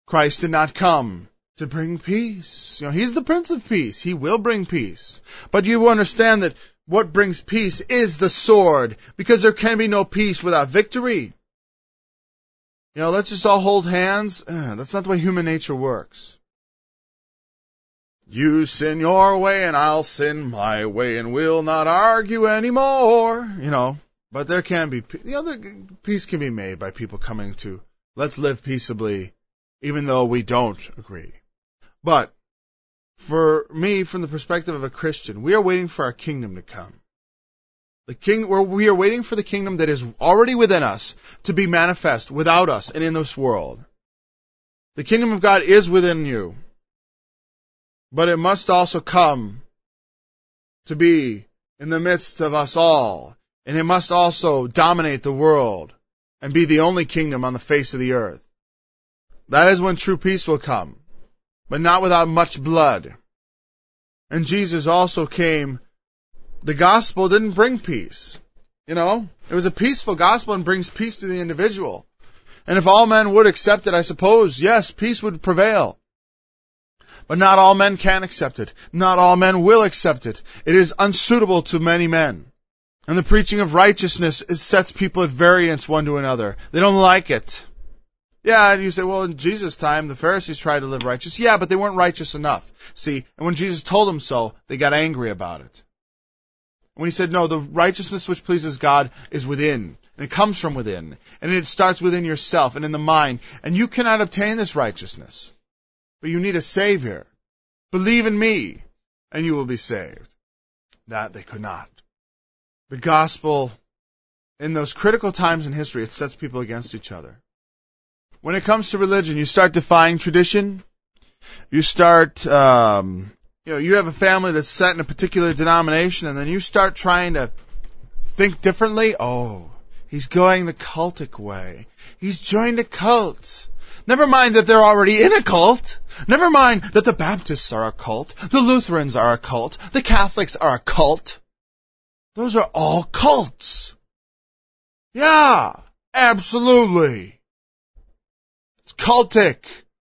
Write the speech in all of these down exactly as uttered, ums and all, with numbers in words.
Christ did not come to bring peace. You know, He's the Prince of Peace. He will bring peace. But you understand that what brings peace is the sword, because there can be no peace without victory. You know, let's just all hold hands. Uh, that's not the way human nature works. You sin your way and I'll sin my way and we'll not argue anymore. You know, but there can be, you know, the, peace can be made by people coming to, let's live peaceably, even though we don't agree. But for me, from the perspective of a Christian, we are waiting for our kingdom to come. The king, we are waiting for the kingdom that is already within us to be manifest without us and in this world. The kingdom of God is within you. But it must also come to be in the midst of us all. And it must also dominate the world and be the only kingdom on the face of the earth. That is when true peace will come, but not without much blood. And Jesus also came. The gospel didn't bring peace. You know, it was a peaceful gospel and brings peace to the individual. And if all men would accept it, I suppose, yes, peace would prevail. But not all men can accept it. Not all men will accept it. It is unsuitable to many men. And the preaching of righteousness it sets people at variance one to another. They don't like it. Yeah, and you say, well, in Jesus' time, the Pharisees tried to live righteous. Yeah, but they weren't righteous enough. See, and when Jesus told them so, they got angry about it. When He said, no, the righteousness which pleases God is within. And it comes from within. And it starts within yourself and in the mind. And you cannot obtain this righteousness. But you need a Savior. Believe in me, and you will be saved. That they could not. The gospel, in those critical times in history, it sets people against each other. When it comes to religion, you start defying tradition. You start, um, you know, you have a family that's set in a particular denomination, and then you start trying to think differently. Oh, he's going the cultic way. He's joined a cult. Never mind that they're already in a cult. Never mind that the Baptists are a cult. The Lutherans are a cult. The Catholics are a cult. Those are all cults. Yeah, absolutely. It's cultic.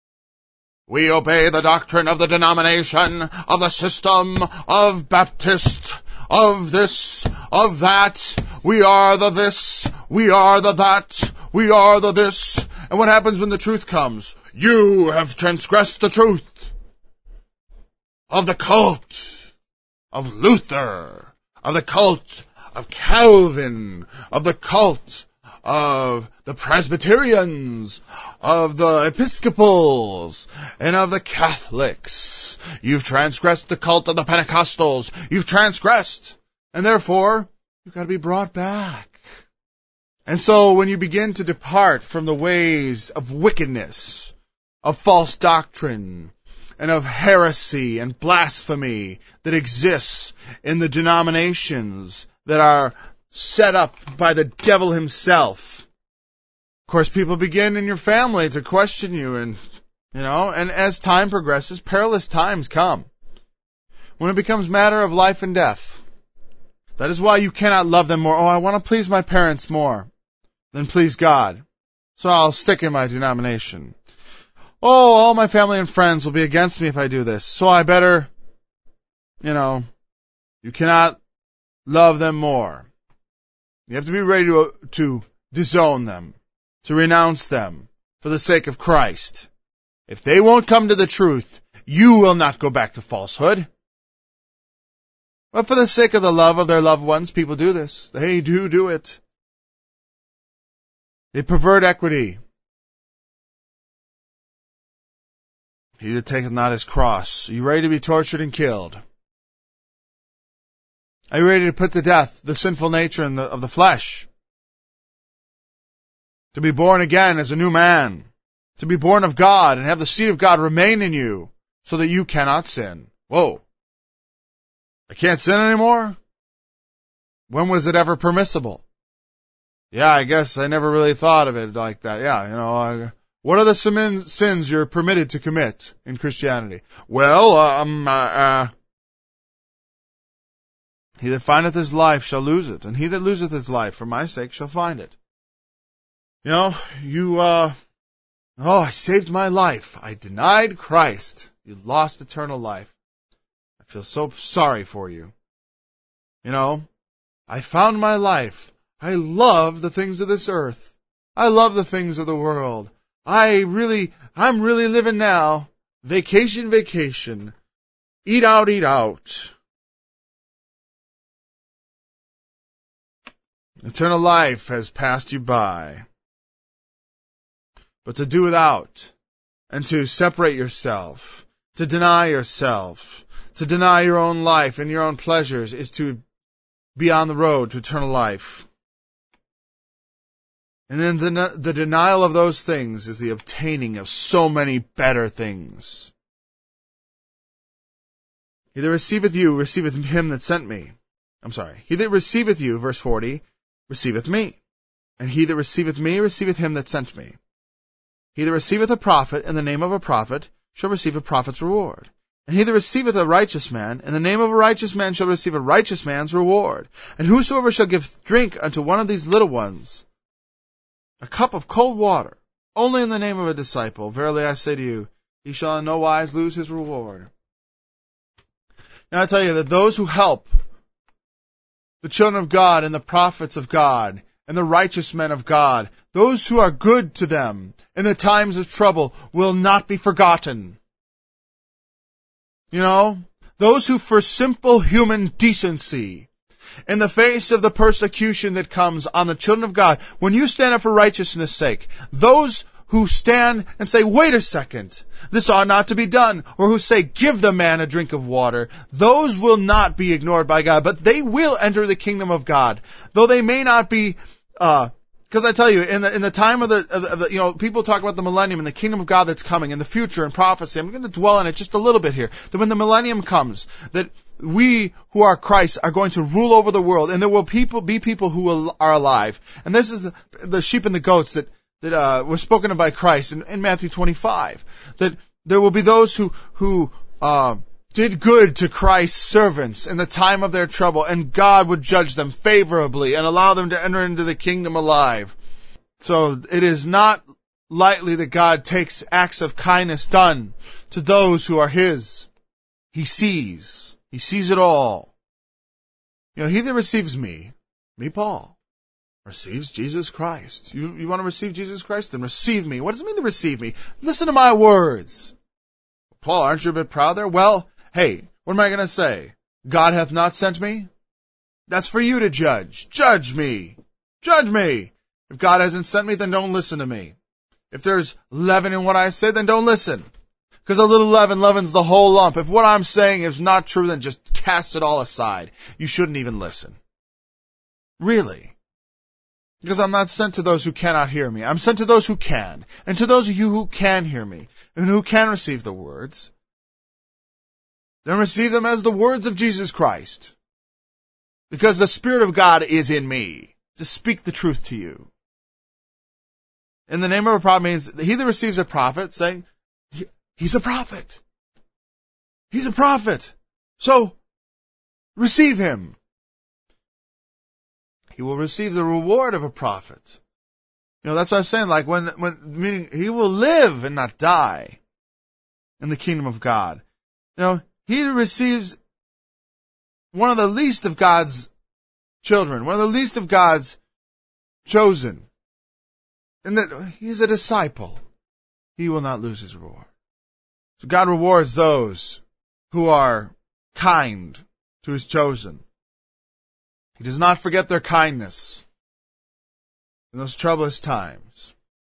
We obey the doctrine of the denomination, of the system, of Baptist, of this, of that. We are the this, we are the that, we are the this. And what happens when the truth comes? You have transgressed the truth of the cult of Luther, of the cult of Calvin, of the cult of the Presbyterians, of the Episcopals, and of the Catholics. You've transgressed the cult of the Pentecostals. You've transgressed. And therefore, you've got to be brought back. And so when you begin to depart from the ways of wickedness, of false doctrine, and of heresy and blasphemy that exists in the denominations that are set up by the devil himself. Of course, people begin in your family to question you, and, you know, and as time progresses, perilous times come. When it becomes matter of life and death. That is why you cannot love them more. Oh, I want to please my parents more than please God. So I'll stick in my denomination. Oh, all my family and friends will be against me if I do this. So I better, you know, you cannot love them more. You have to be ready to, to disown them, to renounce them for the sake of Christ. If they won't come to the truth, you will not go back to falsehood. But for the sake of the love of their loved ones, people do this. They do do it. They pervert equity. He that taketh not his cross. Are you ready to be tortured and killed? Are you ready to put to death the sinful nature in the, of the flesh? To be born again as a new man. To be born of God and have the seed of God remain in you so that you cannot sin. Whoa. I can't sin anymore? When was it ever permissible? Yeah, I guess I never really thought of it like that. Yeah, you know, I, what are the sins you're permitted to commit in Christianity? Well, um, uh, uh, he that findeth his life shall lose it, and he that loseth his life for my sake shall find it. You know, you, uh, Oh, I saved my life. I denied Christ. You lost eternal life. I feel so sorry for you. You know, I found my life. I love the things of this earth. I love the things of the world. I really, I'm really living now. Vacation, vacation. Eat out, eat out. Eternal life has passed you by. But to do without, and to separate yourself, to deny yourself, to deny your own life and your own pleasures is to be on the road to eternal life. And then the, the denial of those things is the obtaining of so many better things. He that receiveth you, receiveth him that sent me. I'm sorry. He that receiveth you, verse forty, receiveth me. And he that receiveth me, receiveth him that sent me. He that receiveth a prophet in the name of a prophet shall receive a prophet's reward. And he that receiveth a righteous man in the name of a righteous man shall receive a righteous man's reward. And whosoever shall give drink unto one of these little ones a cup of cold water, only in the name of a disciple, verily I say to you, he shall in no wise lose his reward. Now I tell you that those who help the children of God and the prophets of God and the righteous men of God, those who are good to them in the times of trouble, will not be forgotten. You know, those who for simple human decency, in the face of the persecution that comes on the children of God, when you stand up for righteousness' sake, those who stand and say, wait a second, this ought not to be done, or who say, give the man a drink of water, those will not be ignored by God, but they will enter the kingdom of God. Though they may not be, uh, because I tell you, in the in the time of the, of the, of the, you know, people talk about the millennium and the kingdom of God that's coming, in the future and prophecy. I'm going to dwell on it just a little bit here. That when the millennium comes, that we who are Christ are going to rule over the world, and there will people be people who will, are alive. And this is the, the sheep and the goats that that uh, were spoken of by Christ in, in Matthew twenty-five. That there will be those who who uh, did good to Christ's servants in the time of their trouble, and God would judge them favorably and allow them to enter into the kingdom alive. So it is not lightly that God takes acts of kindness done to those who are His. He sees. He sees it all. You know, he that receives me, me Paul, receives Jesus Christ. You, you want to receive Jesus Christ? Then receive me. What does it mean to receive me? Listen to my words. Paul, aren't you a bit proud there? Well, hey, what am I going to say? God hath not sent me? That's for you to judge. Judge me. Judge me. If God hasn't sent me, then don't listen to me. If there's leaven in what I say, then don't listen. Because a little leaven leavens the whole lump. If what I'm saying is not true, then just cast it all aside. You shouldn't even listen. Really. Because I'm not sent to those who cannot hear me. I'm sent to those who can. And to those of you who can hear me, and who can receive the words, then receive them as the words of Jesus Christ. Because the Spirit of God is in me to speak the truth to you. In the name of a prophet means he that receives a prophet, saying, he's a prophet. He's a prophet. So, receive him. He will receive the reward of a prophet. You know, that's what I'm saying, like when, when, meaning he will live and not die in the kingdom of God. You know, he receives one of the least of God's children, one of the least of God's chosen, and that he's a disciple. He will not lose his reward. So God rewards those who are kind to his chosen. He does not forget their kindness in those troublous times.